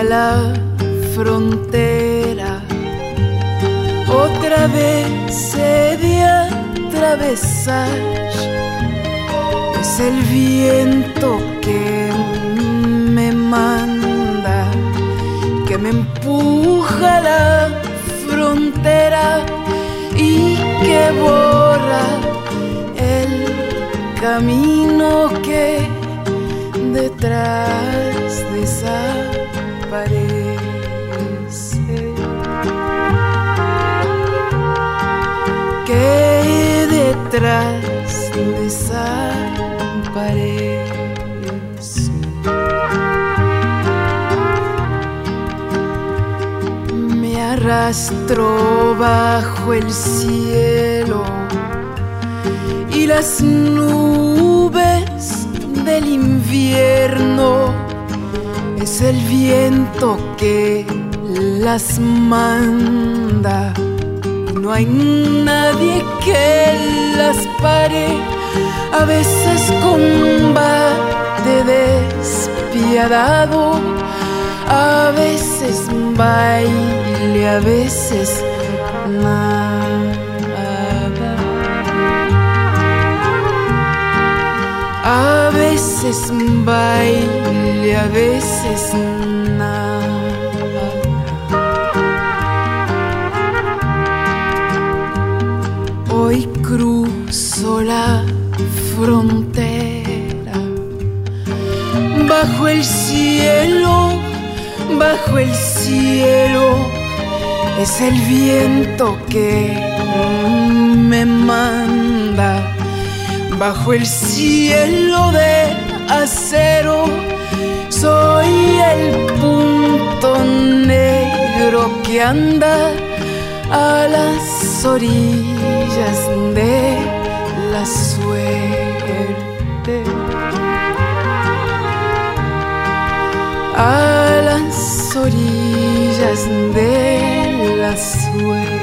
la frontera, otra vez he de atravesar. Es el viento que me manda, que me empuja a la frontera y que borra el camino que detrás desaparece. Que detrás desaparece. Me arrastro bajo el cielo y las nubes del invierno. Es el viento que las manda y no hay nadie que las pare. A veces combate despiadado, a veces baile, a veces nada. A veces baile, a veces nada. Hoy cruzo la frontera, bajo el cielo, bajo el cielo. Es el viento que me manda, bajo el cielo de acero. Soy el punto negro que anda a las orillas de la suerte, a las orillas de la suerte.